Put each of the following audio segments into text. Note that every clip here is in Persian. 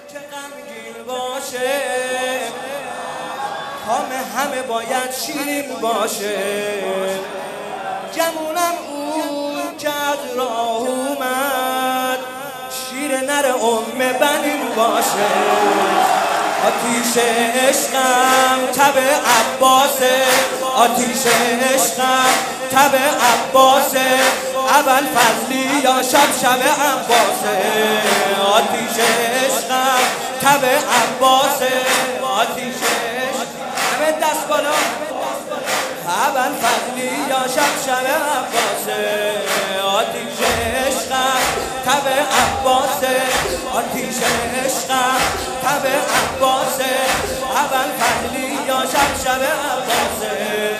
که غمگین باشه کام همه باید شیرین باشه. جمونم اون که از راه اومد شیر نر بنین باشه. آتیش عشقم تب عباسه، آتیش عشقم تب عباسه، اول فضلی یا شب عباسه. آتیش عشقم تب عباسه، آتیش عشقم همه دست بالا، اول فضلی یا شب عباسه. آتیش عشقم تب عباسه، آتیش عشقم تب عباسه، اول فضلی یا شب عباسه.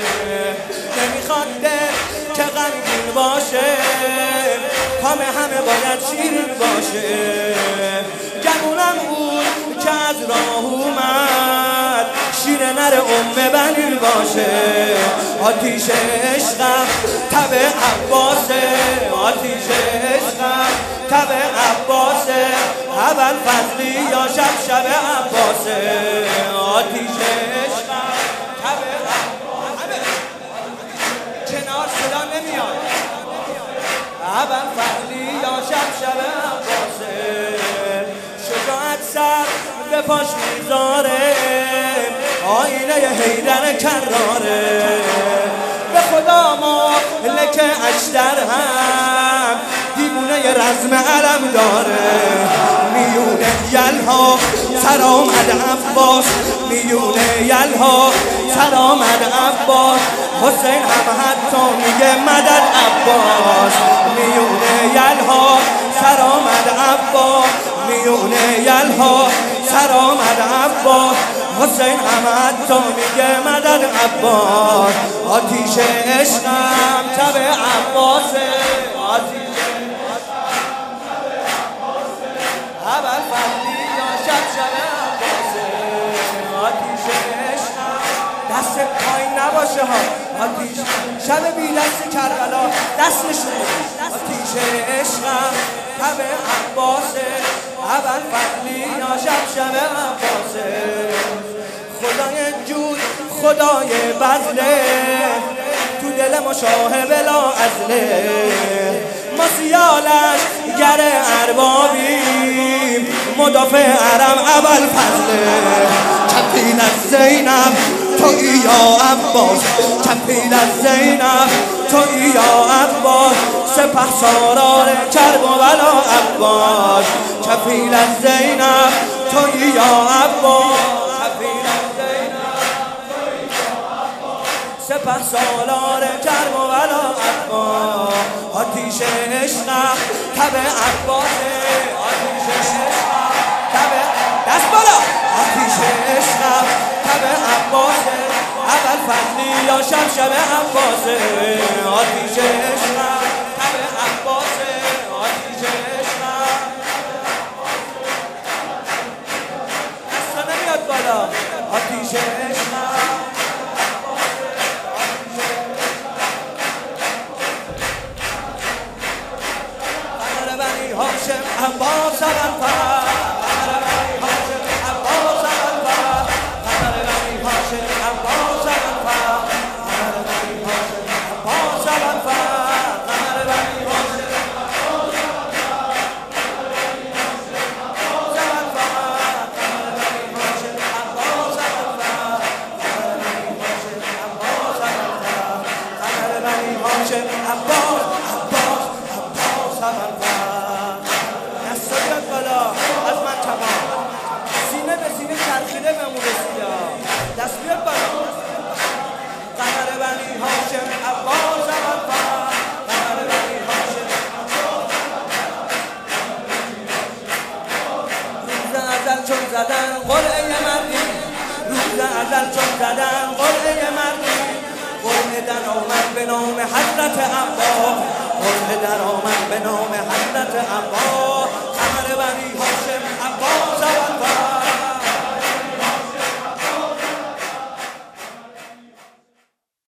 نمیخواد دل که غمگین باشه کام همه باید شیرین باشه. جمونم اون که از راه اومد شیر نر بنین باشه. آتیش عشقم تب عباسه، آتیش عشقم تب عباسه، اول فضلی یا شب عباسه. آتیش عشقم تب عباسه، کنار صدا نمیاد، اول فضلی یا شب عباسه. شجاعت سر به پاش میذاره، آینه حیدر کراره. به خدا مالک اشتر هم دیوونه رزم علم داره. میونه یلها سر آمد عباس، میونه یلها سر آمد عباس. حسین هم حتی میگه مدد عباس. میونه یلها سر آمد عباس، میونه یلها سر آمد عباس. حسین هم حتی میگه مدد عباس. آتیش عشقم تب عباسه، آتیش عشقم تب عباسه، اول فضلی یا شب عباسه. آتیش عشقم دست پایین نباشه ها، آتیش شب بی دست کربلا دست نشون. آتیش عشقم تب عباسه، اول فضلی یا شب عباسه. خدای جود خدای بذله تو دل مشاه بلا عزله. ما سیالش گر اربابیم مدافع حرم اول فضله. کفیل از زینب تویی یا عباس، کفیل از زینب تویی یا عباس. سپه سالار کرب و بلا عباس، کفیل از زینب تویی یا عباس. سپه سالار کرب و بلا عباس. آتیش عشقم تب عباسه، آتیش عشقم تب دست بالا. آتیش عشقم تب عباسه، اول فضلی یا شب عباسه. آتیش عشقم تب عباسه، آتیش عشقم دستا نمیاد بالا. آتیش عشقم هاشم عباس اولفر، قمر بنی هاشم عباس اولفر، قمر بنی هاشم عباس اولفر، قمر بنی هاشم عباس اولفر، قمر بنی هاشم عباس اولفر، قمر بنی هاشم عباس اولفر، قمر بنی هاشم عباس اولفر، قمر بنی هاشم عباس اولفر. از من کمان سینه به سینه چرخیده بمون رسیده، دست بیاد بالا. قمر بنی هاشم عباس اولفر، قمر بنی هاشم روز ازل چون زدن قرعه مردی، روز ازل چون زدن قرعه مردی. قرعه در آمد به نام حضرت عباس، قرعه در آمد به نام حضرت عباس. قمر بنی هاشم عباس اولفر.